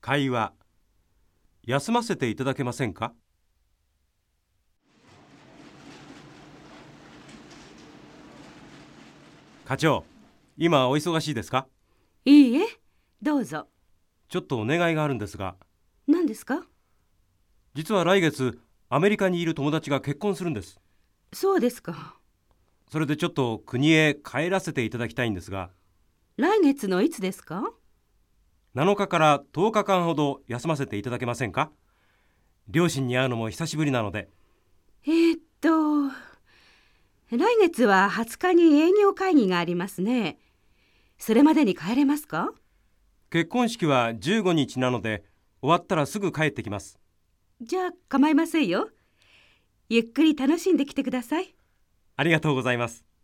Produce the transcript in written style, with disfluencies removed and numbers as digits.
会話。休ませていただけませんか？課長、今お忙しいですか？ いいえ、どうぞ。 ちょっとお願いがあるんですが、 何ですか？ 実は来月アメリカにいる友達が結婚するんです。 そうですか。 それでちょっと国へ帰らせていただきたいんですが、 来月のいつですか 7日から10日間ほど休ませていただけませんか？両親に会うのも久しぶりなので。 来月は20日に営業会議がありますね。それまでに帰れますか？ 結婚式は15日なので、終わったらすぐ帰ってきます。 じゃあ構いませんよ。ゆっくり楽しんできてください。 ありがとうございます。